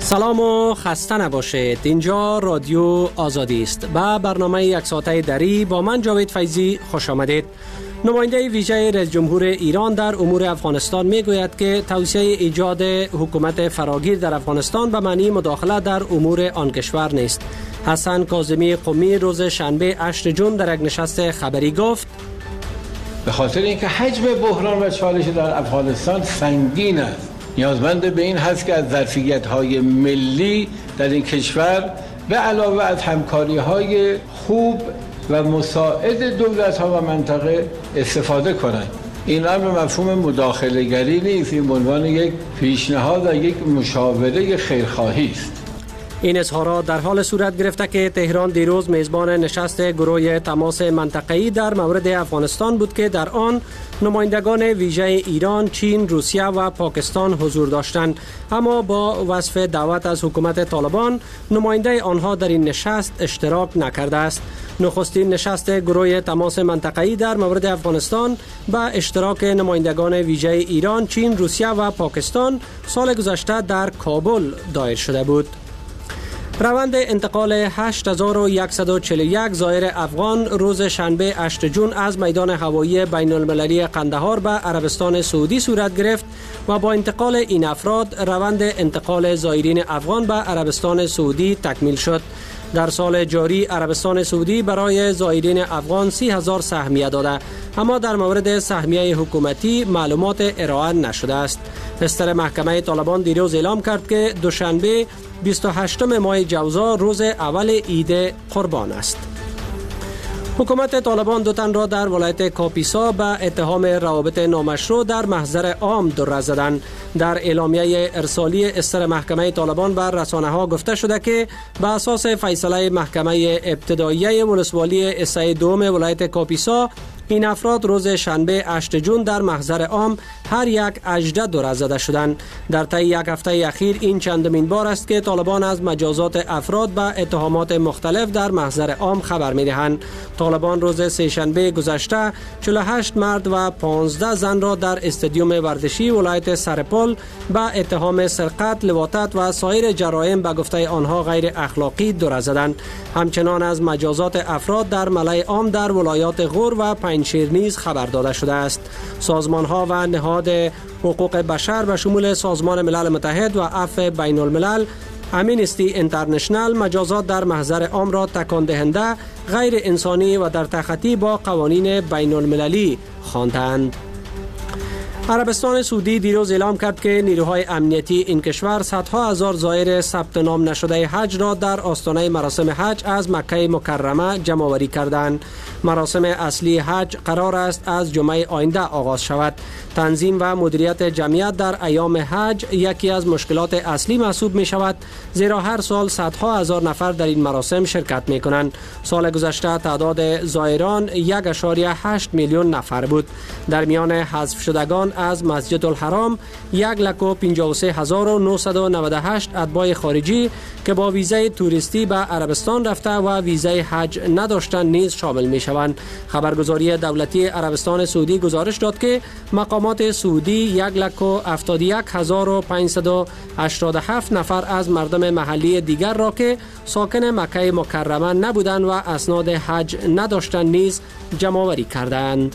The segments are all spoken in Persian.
سلام و خسته نباشید. اینجا رادیو آزادی است. با برنامه یک ساعته دری با من جاوید فیضی خوش آمدید. نماینده ویژه رئیس جمهور ایران در امور افغانستان میگوید که توصیه ایجاد حکومت فراگیر در افغانستان به معنی مداخله در امور آن کشور نیست. حسن کاظمی قمی روز شنبه 8 جون در یک نشست خبری گفت: به خاطر اینکه حجم بحران و چالش در افغانستان سنگین است، نیازمند به این هست که از ظرفیت‌های ملی در این کشور به علاوه از همکاری‌های خوب و مساعد دولت‌ها و منطقه استفاده کنند. این امر مفهوم مداخله‌گری نیست، این به عنوان یک پیشنهاد و یک مشاوره خیرخواهی است. این اظهارات در حال صورت گرفته که تهران دیروز میزبان نشست گروه تماس منطقه‌ای در مورد افغانستان بود که در آن نمایندگان ویژه ایران، چین، روسیه و پاکستان حضور داشتند، اما با وصف دعوت از حکومت طالبان نماینده آنها در این نشست اشتراک نکرده است. نخستین نشست گروه تماس منطقه‌ای در مورد افغانستان با اشتراک نمایندگان ویژه ایران، چین، روسیه و پاکستان سال گذشته در کابل دایر شده بود. روند انتقال 8141 زائر افغان روز شنبه 8 جون از میدان هوایی بین المللی قندهار به عربستان سعودی صورت گرفت و با انتقال این افراد روند انتقال زائرین افغان به عربستان سعودی تکمیل شد. در سال جاری عربستان سعودی برای زائرین افغان 30,000 سهمیه داده، اما در مورد سهمیه حکومتی معلومات ارائه نشده است. بستر محکمه طالبان دیروز اعلام کرد که دوشنبه 28 ماه جوزا روز اول عید قربان است. حکومت طالبان دو تن را در ولایت کاپیسا به اتهام روابط نامشروع در محضر عام در زدند. در اعلامیه ارسالی استر محکمه طالبان بر رسانه‌ها گفته شده که به اساس فیصله محکمه ابتدایی ولسوالی اسای دوم ولایت کاپیسا، این افراد روز شنبه 8 جون در محضر عام هر یک اجده در زده شدند. در طی یک هفته اخیر این چندمین بار است که طالبان از مجازات افراد به اتهامات مختلف در محضر عام خبر می‌دهند. طالبان روز سه‌شنبه گذشته 48 مرد و 15 زن را در استادیوم ورزشی ولایت سرپل به اتهام سرقت، لواطت و سایر جرایم به گفته آنها غیر اخلاقی در زدند. همچنان از مجازات افراد در ملأ عام در ولایات غور و پنجشیر نیز خبر داده شده است. سازمان‌ها و نهاد حقوق بشر به شمول سازمان ملل متحد و عفو بین الملل، امنستی اینترنشنال مجازات در محضر عام را تکان دهنده، غیر انسانی و در تخطی با قوانین بین المللی خواندند. عربستان سعودی دیروز اعلام کرد که نیروهای امنیتی این کشور صدها هزار زائر ثبت نام نشده حج را در آستانه مراسم حج از مکه مکرمه جمع آوری کردند. مراسم اصلی حج قرار است از جمعه آینده آغاز شود. تنظیم و مدیریت جمعیت در ایام حج یکی از مشکلات اصلی محسوب می شود، زیرا هر سال صدها هزار نفر در این مراسم شرکت می کنند. سال گذشته تعداد زائران 1.8 میلیون نفر بود. در میان حذف شدگان از مسجد الحرام 1,53,998 اتباع خارجی که با ویزای توریستی به عربستان رفته و ویزای حج نداشتند نیز شامل می شوند. خبرگزاری دولتی عربستان سعودی گزارش داد که مقامات سعودی 171,587 نفر از مردم محلی دیگر را که ساکن مکه مکرمه نبودند و اسناد حج نداشتند نیز جمع آوری کردند.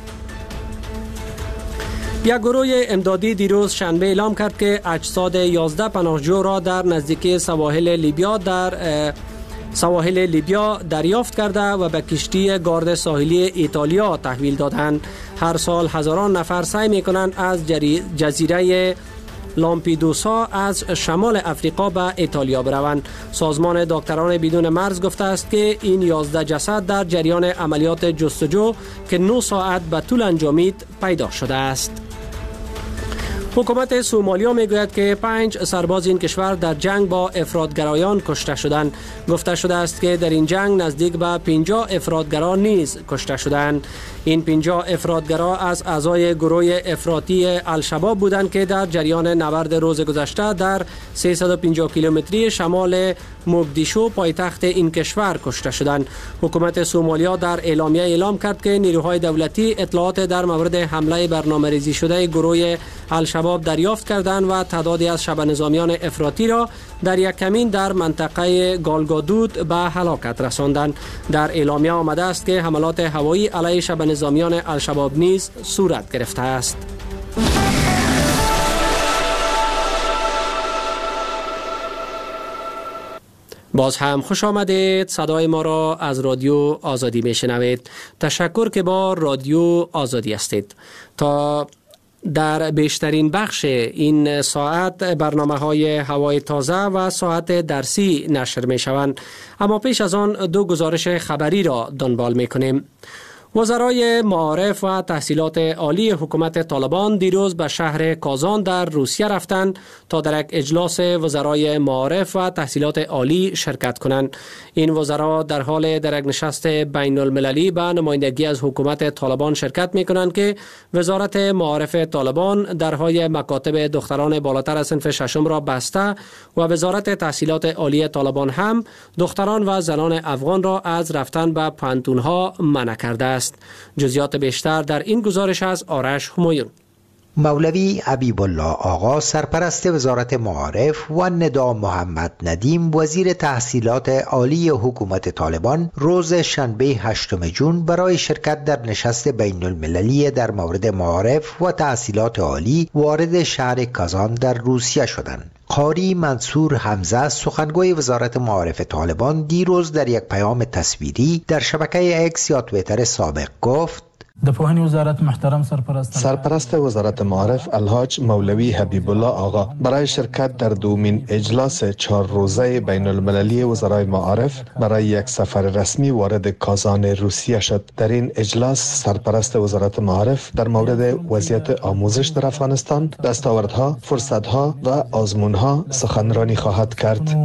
یک گروه امدادی دیروز شنبه اعلام کرد که اجساد 11 پناهجو را در نزدیکی سواحل لیبیا دریافت کرده و به کشتی گارد ساحلی ایتالیا تحویل دادند. هر سال هزاران نفر سعی می‌کنند از جزیره لامپیدوسا از شمال افریقا به ایتالیا بروند. سازمان دکتران بدون مرز گفته است که این 11 جسد در جریان عملیات جستجو که 9 ساعت به طول انجامید پیدا شده است. حکومت سومالیا میگوید که 5 سرباز این کشور در جنگ با افراطگرایان کشته شدند. گفته شده است که در این جنگ نزدیک به 50 افراطگرا نیز کشته شدند. این 50 افراطگرا از اعضای گروه افراطی الشباب بودند که در جریان نبرد روز گذشته در 350 کیلومتری شمال موگدیشو پایتخت این کشور کشته شدند. حکومت سومالیا در اعلامیه اعلام کرد که نیروهای دولتی اطلاعات در مورد حمله برنامه‌ریزی شده گروه الشباب الشباب دریافت کردند و تعدادی از شبه نظامیان افراطی را در یک کمین در منطقه گالگادود به هلاکت رساندند. در اعلامیه آمده است که حملات هوایی علیه شبه نظامیان الشباب نیز صورت گرفته است. باز هم خوش آمدید. صدای ما را از رادیو آزادی میشنوید. تشکر که با رادیو آزادی هستید. تا در بیشترین بخش این ساعت برنامه‌های هوای تازه و ساعت درسی نشر می‌شوند، اما پیش از آن دو گزارش خبری را دنبال می‌کنیم. وزرای معارف و تحصیلات عالی حکومت طالبان دیروز به شهر کازان در روسیه رفتند تا در یک اجلاس وزرای معارف و تحصیلات عالی شرکت کنند. این وزرا در حال در یک نشست بین المللی به نمایندگی از حکومت طالبان شرکت می کنند که وزارت معارف طالبان درهای مکاتب دختران بالاتر از صنف ششم را بسته و وزارت تحصیلات عالی طالبان هم دختران و زنان افغان را از رفتن به پانتونها منع کرده است. جزئیات بیشتر در این گزارش از آرش همایون. مولوی حبیب الله آقا سرپرست وزارت معارف و ندا محمد ندیم وزیر تحصیلات عالی حکومت طالبان روز شنبه 8 جون برای شرکت در نشست بین المللی در مورد معارف و تحصیلات عالی وارد شهر کازان در روسیه شدند. قاری منصور حمزه سخنگوی وزارت معارف طالبان دیروز در یک پیام تصویری در شبکه اکس یا توییتر سابق گفت: سرپرست وزارت معارف الحاج مولوی حبیب الله آقا برای شرکت در دومین اجلاس 4 روزه بین المللی وزرای معارف برای یک سفر رسمی وارد کازان روسیه شد. در این اجلاس سرپرست وزارت معارف در مورد وضعیت آموزش در افغانستان، دستاوردها، فرصتها و آزمونها سخنرانی خواهد کرد.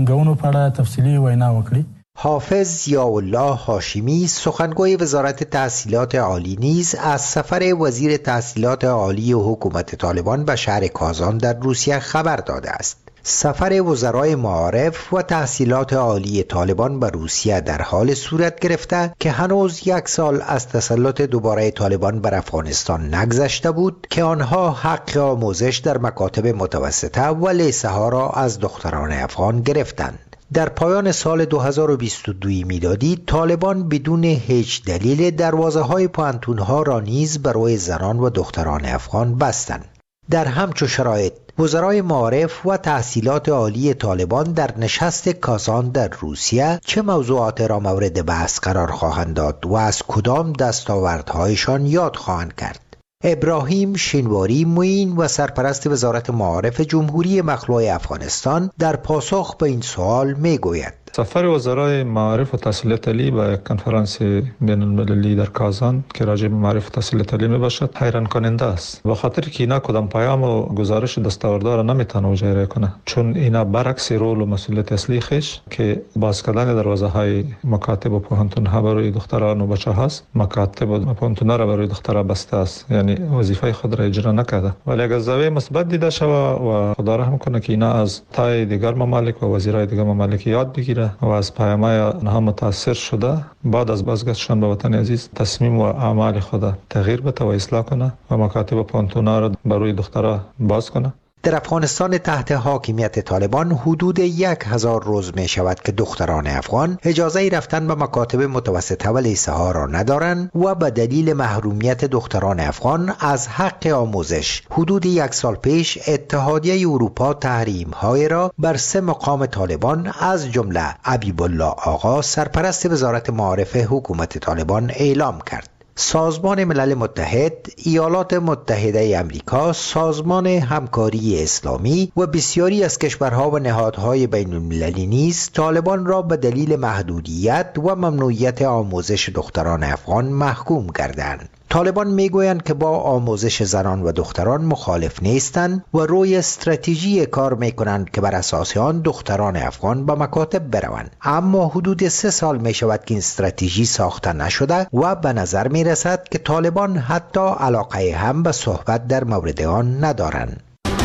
حافظ ضیاءالله هاشمی سخنگوی وزارت تحصیلات عالی نیز از سفر وزیر تحصیلات عالی حکومت طالبان به شهر کازان در روسیه خبر داده است. سفر وزرای معارف و تحصیلات عالی طالبان به روسیه در حال صورت گرفته که هنوز 1 سال از تسلط دوباره طالبان بر افغانستان نگذشته بود که آنها حق آموزش در مکاتب متوسطه و لیسه ها را از دختران افغان گرفتند. در پایان سال 2022 میلادی طالبان بدون هیچ دلیل دروازه‌های پانتون‌ها را نیز برای زنان و دختران افغان بستند. در همچو شرایط وزرای معارف و تحصیلات عالی طالبان در نشست کازان در روسیه چه موضوعات را مورد بحث قرار خواهند داد و از کدام دستاوردهایشان یاد خواهند کرد؟ ابراهیم شینواری معین و سرپرست وزارت معارف جمهوری مخلوع افغانستان در پاسخ به این سوال میگوید: سفر وزرای معارف و تحصیلات عالی به کنفرانس بین المللی در کازان که راجع به معارف و تحصیلات عالی می باشد حیران کننده است، به خاطر که اینا کدام پیام و گزارش دستاوردها را نمیتونه اجرا کنه، چون اینا برعکس رول و مسئولیت اصلی خیش که باز کردن دروازه های مکاتب و پانتون ها برای دختران و بچه هاست، مکاتب و پانتون ها را برای دخترها بسته است، یعنی وظیفه خود را اجرا نکرده. ولی اگر زاویه مثبت دیده شود و خدا رحم کنه که اینا از تای دیگر ممالک و وزیرای دیگر ممالک یاد بگیره و از پیام‌های آنها متاثر شده، بعد از بازگشتشان به وطن عزیز تصمیم و اعمال خود تغییر بده و اصلاح کنه و مکاتب و پانتون‌ها را برای دخترها باز کنه. در افغانستان تحت حاکمیت طالبان حدود 1000 روز می شود که دختران افغان اجازه رفتن به مکاتب متوسطه و لیسه ها را ندارند و به دلیل محرومیت دختران افغان از حق آموزش حدود 1 سال پیش اتحادیه اروپا تحریم های را بر 3 مقام طالبان از جمله حبیب الله آقا سرپرست وزارت معارف حکومت طالبان اعلام کرد. سازمان ملل متحد، ایالات متحده امریکا، سازمان همکاری اسلامی و بسیاری از کشورها و نهادهای بین المللی نیز طالبان را به دلیل محدودیت و ممنوعیت آموزش دختران افغان محکوم کردند. طالبان میگویند که با آموزش زنان و دختران مخالف نیستند و روی استراتژی کار میکنند که بر اساس آن دختران افغان به مکاتب بروند، اما حدود 3 سال می شود که این استراتژی ساخته نشده و به نظر می رسد که طالبان حتی علاقه هم به صحبت در مورد آن ندارند.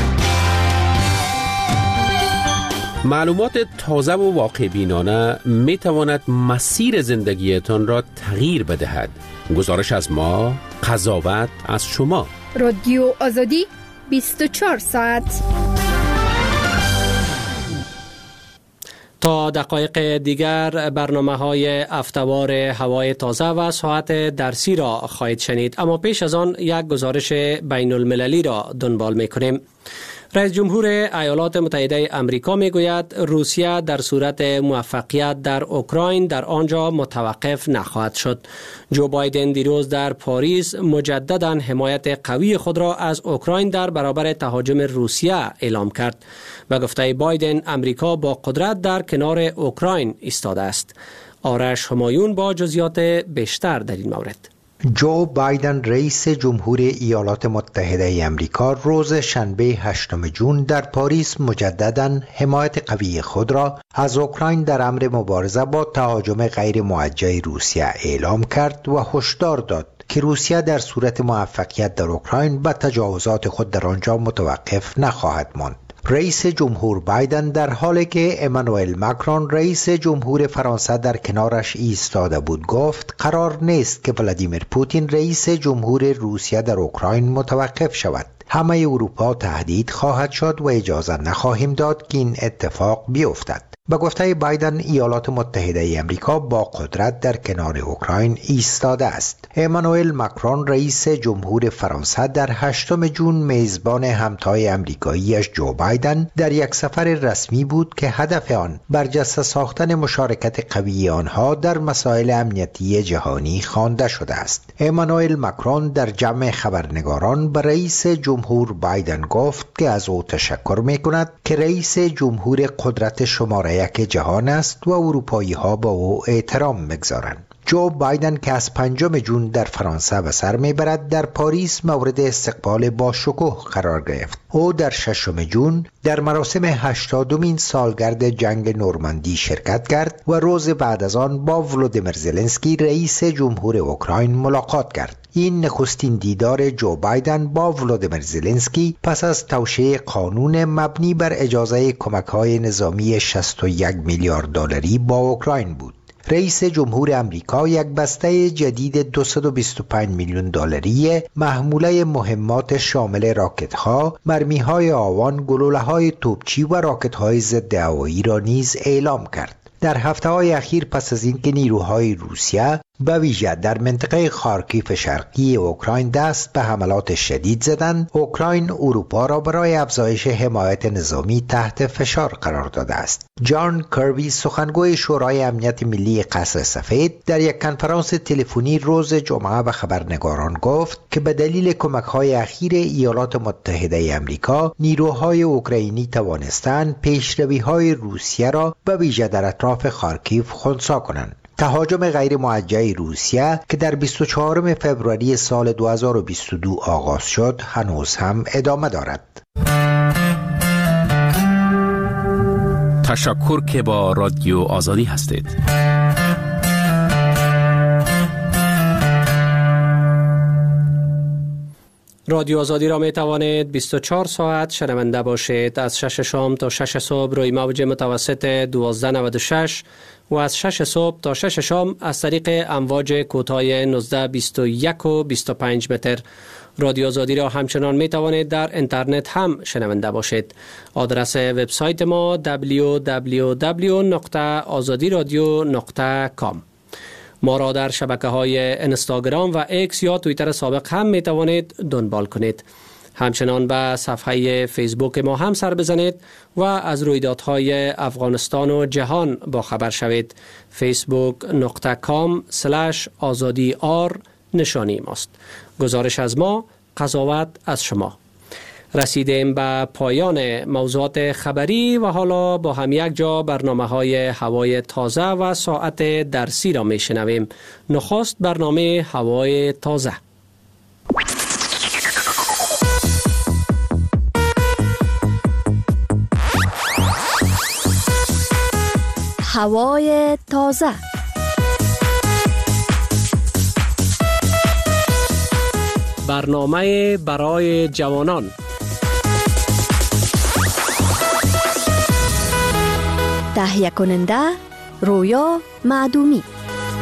معلومات تازه و واقع بینانه می تواند مسیر زندگیتان را تغییر بدهد. گزارش از ما، قضاوت از شما. رادیو آزادی، 24 ساعت. تا دقایق دیگر برنامه‌های هفته‌وار هوای تازه و ساعت درسی را خواهید شنید، اما پیش از آن یک گزارش بین المللی را دنبال می‌کنیم. رئیس جمهور ایالات متحده آمریکا میگوید روسیه در صورت موفقیت در اوکراین در آنجا متوقف نخواهد شد. جو بایدن دیروز در پاریس مجددا حمایت قوی خود را از اوکراین در برابر تهاجم روسیه اعلام کرد. به گفته بایدن آمریکا با قدرت در کنار اوکراین ایستاده است. آرش همایون با جزئیات بیشتر در این مورد. جو بایدن رئیس جمهور ایالات متحده آمریکا روز شنبه 8 جون در پاریس مجددا حمایت قوی خود را از اوکراین در امر مبارزه با تهاجم غیر موجه روسیه اعلام کرد و هشدار داد که روسیه در صورت موفقیت در اوکراین به تجاوزات خود در آنجا متوقف نخواهد ماند. رئیس جمهور بایدن در حالی که امانوئل ماکرون رئیس جمهور فرانسه در کنارش ایستاده بود گفت قرار نیست که ولادیمیر پوتین رئیس جمهور روسیه در اوکراین متوقف شود. همه اروپا تهدید خواهد شد و اجازه نخواهیم داد که این اتفاق بیفتد. به گفته بایدن ایالات متحده آمریکا با قدرت در کنار اوکراین ایستاده است. امانوئل ماکرون رئیس جمهور فرانسه در 8 جون میزبان همتای آمریکاییش جو بایدن در یک سفر رسمی بود که هدف آن برجسته ساختن مشارکت قوی آنها در مسائل امنیتی جهانی خوانده شده است. امانوئل ماکرون در جمع خبرنگاران به رئیس جمهور بایدن گفت که از او تشکر می‌کند که رئیس جمهور قدرت شماره یک جهان است و اروپایی ها با او احترام می‌گذارند. جو بایدن که از 5 جون در فرانسه به سر میبرد در پاریس مورد استقبال با شکوه قرار گرفت. او در 6 جون در مراسم 80مین سالگرد جنگ نورماندی شرکت کرد و روز بعد از آن با ولودیمیر زلنسکی رئیس جمهور اوکراین ملاقات کرد. این نخستین دیدار جو بایدن با ولودیمیر زلنسکی پس از توشیح قانون مبنی بر اجازه کمک‌های نظامی 61 میلیارد دلاری با اوکراین بود. رئیس جمهور آمریکا یک بسته جدید 225 میلیون دلاری محموله مهمات شامل راکت‌ها، مرمی‌های آوان، گلوله‌های توپچی و راکت‌های ضد هوایی را نیز اعلام کرد. در هفته‌های اخیر پس از اینکه نیروهای روسیه به ویژه در منطقه خارکیف شرقی اوکراین دست به حملات شدید زدند، اوکراین اروپا را برای افزایش حمایت نظامی تحت فشار قرار داده است. جان کربی سخنگوی شورای امنیت ملی قصر سفید در یک کنفرانس تلفنی روز جمعه به خبرنگاران گفت که به دلیل کمک‌های اخیر ایالات متحده آمریکا نیروهای اوکراینی توانستند پیشروی‌های روسیه را به ویژه در اطراف خارکیف خنثی کنند. تهاجم غیر موجه روسیه که در 24 فوریه سال 2022 آغاز شد هنوز هم ادامه دارد. تشکر که با رادیو آزادی هستید. رادیو آزادی را می توانید 24 ساعت شنونده باشید. از 6 شام تا 6 صبح روی موج متوسط 1296 و از 6 صبح تا 6 شام از طریق امواج کوتاه 19، 21 و 25 متر. رادیو آزادی را همچنان می توانید در اینترنت هم شنونده باشید. آدرس وبسایت ما www.azadiradio.com. ما را در شبکه‌های اینستاگرام و ایکس یا توییتر سابق هم می توانید دنبال کنید. همچنان به صفحه فیسبوک ما هم سر بزنید و از رویدادهای افغانستان و جهان با خبر شوید. facebook.com/azadi_r نشانی ماست. گزارش از ما، قضاوت از شما. رسیدیم به پایان موضوعات خبری و حالا با هم یک جا برنامه‌های هوای تازه و ساعت درسی را می‌شنویم. نخست برنامه هوای تازه. هوای تازه. برنامه برای جوانان. تهیه کننده رویا معدومی.